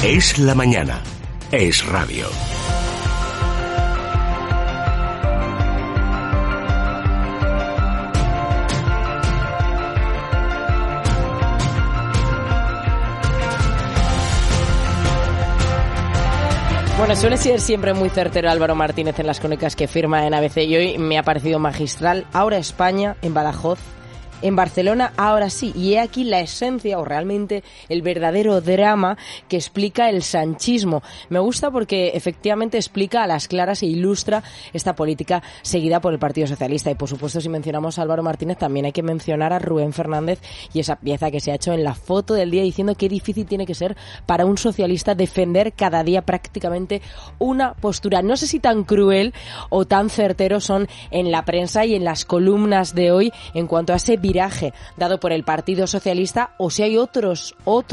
Es la mañana. Es radio. Bueno, suele ser siempre muy certero Álvaro Martínez en las crónicas que firma en ABC y hoy me ha parecido magistral. Ahora España, en Badajoz, en Barcelona, ahora sí. Y he aquí la esencia, o realmente el verdadero drama que explica el sanchismo. Me gusta porque efectivamente explica a las claras e ilustra esta política seguida por el Partido Socialista. Y por supuesto, si mencionamos a Álvaro Martínez, también hay que mencionar a Rubén Fernández y esa pieza que se ha hecho en la foto del día diciendo qué difícil tiene que ser para un socialista defender cada día prácticamente una postura. No sé si tan cruel o tan certero son en la prensa y en las columnas de hoy en cuanto a ese viraje dado por el Partido Socialista o si hay otros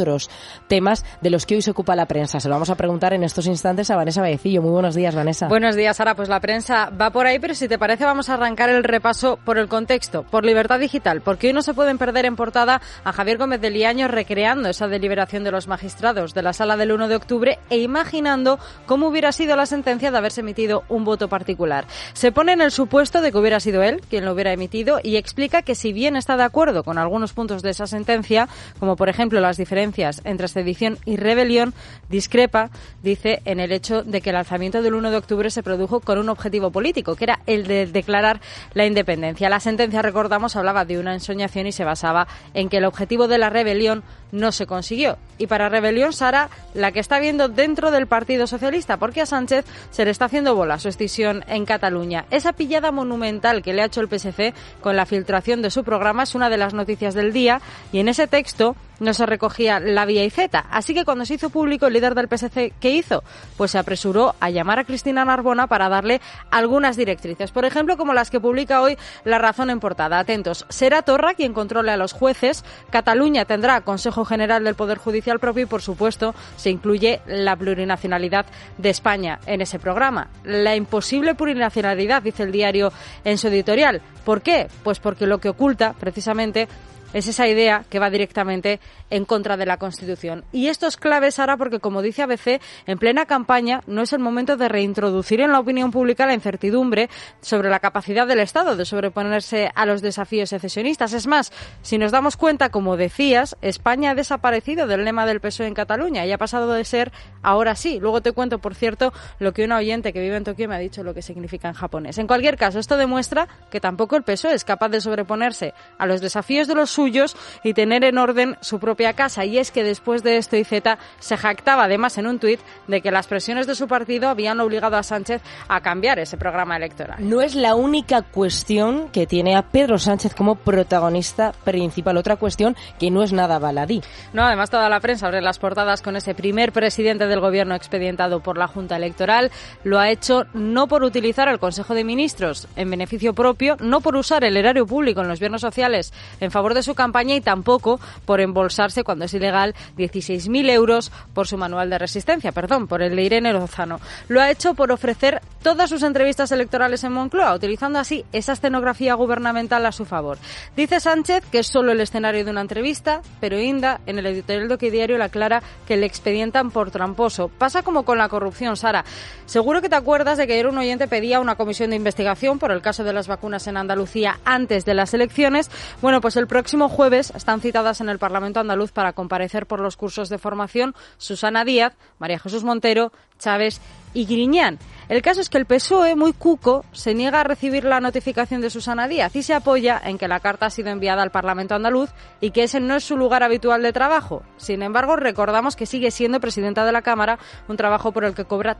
temas de los que hoy se ocupa la prensa. Se lo vamos a preguntar en estos instantes a Vanessa Vallecillo. Muy buenos días, Vanessa. Buenos días, Sara. Pues la prensa va por ahí, pero si te parece vamos a arrancar el repaso por el contexto, por Libertad Digital, porque hoy no se pueden perder en portada a Javier Gómez de Liaño recreando esa deliberación de los magistrados de la Sala del 1 de octubre e imaginando cómo hubiera sido la sentencia de haberse emitido un voto particular. Se pone en el supuesto de que hubiera sido él quien lo hubiera emitido y explica que si bien está de acuerdo con algunos puntos de esa sentencia, como por ejemplo las diferencias entre sedición y rebelión, discrepa, dice, en el hecho de que el alzamiento del 1 de octubre se produjo con un objetivo político, que era el de declarar la independencia. La sentencia, recordamos, hablaba de una ensoñación y se basaba en que el objetivo de la rebelión no se consiguió. Y para rebelión, Sara, la que está viendo dentro del Partido Socialista, porque a Sánchez se le está haciendo bola su escisión en Cataluña. Esa pillada monumental que le ha hecho el PSC con la filtración de su programa es una de las noticias del día y en ese texto no se recogía la vía y Z. Así que cuando se hizo público, el líder del PSC, ¿qué hizo? Pues se apresuró a llamar a Cristina Narbona para darle algunas directrices. Por ejemplo, como las que publica hoy La Razón en portada. Atentos. Será Torra quien controle a los jueces. Cataluña tendrá Consejo General del Poder Judicial propio y, por supuesto, se incluye la plurinacionalidad de España en ese programa. La imposible plurinacionalidad, dice el diario en su editorial. ¿Por qué? Pues porque lo que oculta, precisamente, es esa idea que va directamente en contra de la Constitución. Y esto es clave, Sara, porque, como dice ABC, en plena campaña no es el momento de reintroducir en la opinión pública la incertidumbre sobre la capacidad del Estado de sobreponerse a los desafíos secesionistas. Es más, si nos damos cuenta, como decías, España ha desaparecido del lema del PSOE en Cataluña y ha pasado de ser ahora sí. Luego te cuento, por cierto, lo que una oyente que vive en Tokio me ha dicho lo que significa en japonés. En cualquier caso, esto demuestra que tampoco el PSOE es capaz de sobreponerse a los desafíos de los suyos y tener en orden su propia casa. Y es que después de esto, IZ se jactaba además en un tuit de que las presiones de su partido habían obligado a Sánchez a cambiar ese programa electoral. No es la única cuestión que tiene a Pedro Sánchez como protagonista principal. Otra cuestión que no es nada baladí. No, además toda la prensa abre las portadas con ese primer presidente del gobierno expedientado por la Junta Electoral. Lo ha hecho no por utilizar el Consejo de Ministros en beneficio propio, no por usar el erario público en los bienes sociales en favor de su campaña y tampoco por embolsarse, cuando es ilegal, 16.000 euros por su manual de resistencia, por el de Irene Lozano. Lo ha hecho por ofrecer todas sus entrevistas electorales en Moncloa, utilizando así esa escenografía gubernamental a su favor. Dice Sánchez que es solo el escenario de una entrevista, pero Inda, en el editorial de OK Diario, le aclara que le expedientan por tramposo. Pasa como con la corrupción, Sara. Seguro que te acuerdas de que ayer un oyente pedía una comisión de investigación por el caso de las vacunas en Andalucía antes de las elecciones. Bueno, pues el próximo jueves están citadas en el Parlamento andaluz para comparecer por los cursos de formación Susana Díaz, María Jesús Montero, Chávez y Griñán. El caso es que el PSOE, muy cuco, se niega a recibir la notificación de Susana Díaz y se apoya en que la carta ha sido enviada al Parlamento andaluz y que ese no es su lugar habitual de trabajo. Sin embargo, recordamos que sigue siendo presidenta de la Cámara, un trabajo por el que cobra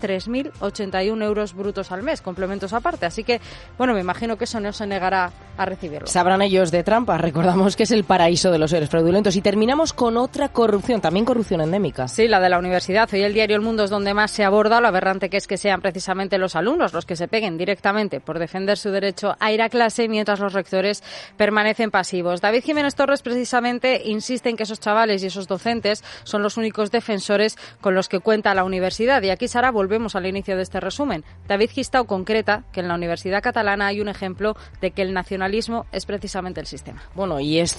3.081 euros brutos al mes, complementos aparte. Así que, bueno, me imagino que eso no se negará a recibirlo. Sabrán ellos de trampas. Recordamos que es el paraíso de los seres fraudulentos. Y terminamos con otra corrupción, también corrupción endémica. Sí, la de la universidad. Hoy el diario El Mundo es donde más se aborda lo aberrante que es que sean precisamente los alumnos los que se peguen directamente por defender su derecho a ir a clase mientras los rectores permanecen pasivos. David Jiménez Torres precisamente insiste en que esos chavales y esos docentes son los únicos defensores con los que cuenta la universidad. Y aquí, Sara, volvemos al inicio de este resumen. David Gistau concreta que en la Universidad Catalana hay un ejemplo de que el nacionalismo es precisamente el sistema. Bueno, y esto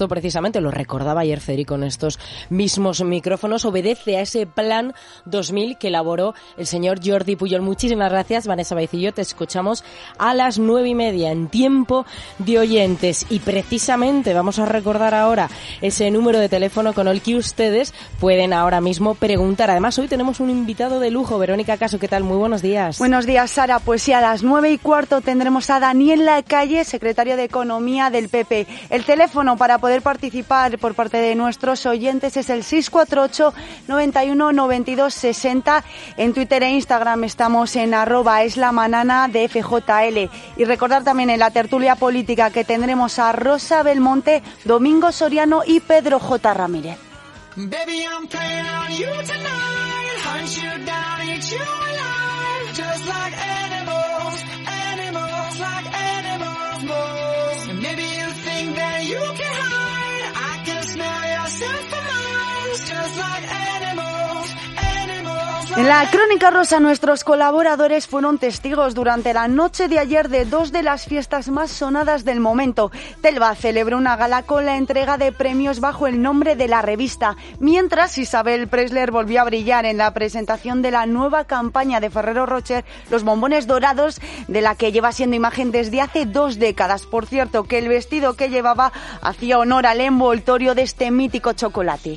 esto precisamente, lo recordaba ayer Federico en estos mismos micrófonos, obedece a ese plan 2000 que elaboró el señor Jordi Pujol. Muchísimas gracias, Vanessa Baicillo. Te escuchamos a las 9:30 en Tiempo de Oyentes. Y precisamente vamos a recordar ahora ese número de teléfono con el que ustedes pueden ahora mismo preguntar. Además, hoy tenemos un invitado de lujo. Verónica Caso, ¿qué tal? Muy buenos días. Buenos días, Sara. Pues sí, a las 9:15 tendremos a Daniel Lacalle, secretario de Economía del PP. El teléfono para poder participar por parte de nuestros oyentes es el 648 91 92 60. En Twitter e Instagram estamos en @eslamanana de FJL. Y recordar también en la tertulia política que tendremos a Rosa Belmonte, Domingo Soriano y Pedro J. Ramírez. Baby, I'm playing on you tonight. Hunt you down, eat you alive. Just like animals, animals like animals most. And maybe you think that you can hide. I can smell yourself for miles. Just like animals, animals like. En la Crónica Rosa, nuestros colaboradores fueron testigos durante la noche de ayer de dos de las fiestas más sonadas del momento. Telva celebró una gala con la entrega de premios bajo el nombre de La Revista, mientras Isabel Preisler volvió a brillar en la presentación de la nueva campaña de Ferrero Rocher, Los Bombones Dorados, de la que lleva siendo imagen desde hace 2 décadas. Por cierto, que el vestido que llevaba hacía honor al envoltorio de este mítico chocolate.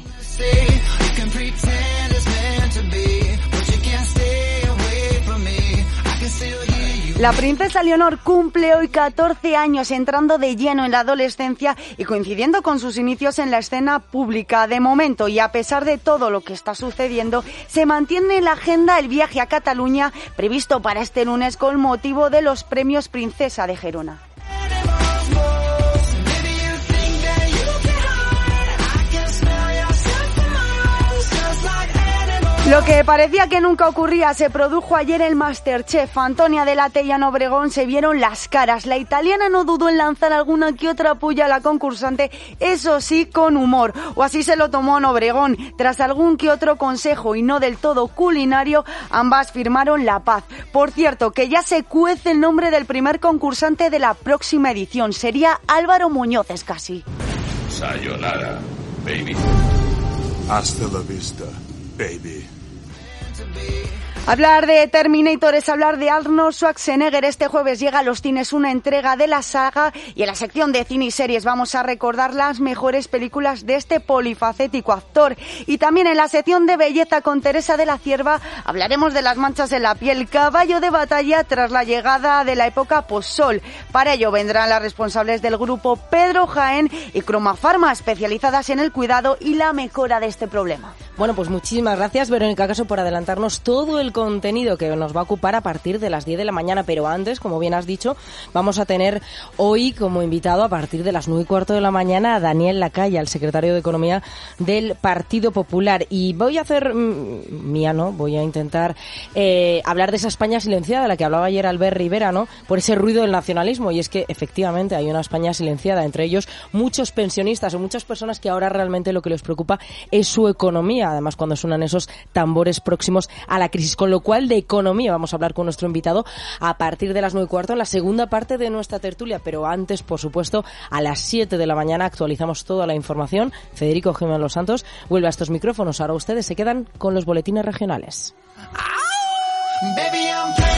La princesa Leonor cumple hoy 14 años, entrando de lleno en la adolescencia y coincidiendo con sus inicios en la escena pública. De momento, y a pesar de todo lo que está sucediendo, se mantiene en la agenda el viaje a Cataluña previsto para este lunes con motivo de los premios Princesa de Gerona. Lo que parecía que nunca ocurría se produjo ayer en el Masterchef. Antonia Delate y Ana Obregón se vieron las caras. La italiana no dudó en lanzar alguna que otra puya a la concursante, eso sí, con humor. O así se lo tomó Ana Obregón. Tras algún que otro consejo y no del todo culinario, ambas firmaron la paz. Por cierto, que ya se cuece el nombre del primer concursante de la próxima edición. Sería Álvaro Muñoz, es casi. Sayonara, baby. Hasta la vista, baby. Hablar de Terminator es hablar de Arnold Schwarzenegger. Este jueves llega a los cines una entrega de la saga y en la sección de cine y series vamos a recordar las mejores películas de este polifacético actor. Y también en la sección de belleza con Teresa de la Cierva hablaremos de las manchas en la piel, caballo de batalla tras la llegada de la época post-sol. Para ello vendrán las responsables del grupo Pedro Jaén y Cromafarma, especializadas en el cuidado y la mejora de este problema. Bueno, pues muchísimas gracias, Verónica Caso, por adelantarnos todo el contenido que nos va a ocupar a partir de las 10 de la mañana. Pero antes, como bien has dicho, vamos a tener hoy como invitado a partir de las 9:15 de la mañana a Daniel Lacalle, el secretario de Economía del Partido Popular. Y voy a hacer voy a intentar hablar de esa España silenciada de la que hablaba ayer Albert Rivera, ¿no? Por ese ruido del nacionalismo. Y es que efectivamente hay una España silenciada, entre ellos muchos pensionistas o muchas personas que ahora realmente lo que les preocupa es su economía. Además, cuando suenan esos tambores próximos a la crisis. Con lo cual, de economía vamos a hablar con nuestro invitado a partir de las 9:15 en la segunda parte de nuestra tertulia. Pero antes, por supuesto, a las 7 de la mañana actualizamos toda la información. Federico Jiménez Los Santos vuelve a estos micrófonos. Ahora ustedes se quedan con los boletines regionales. Baby, I'm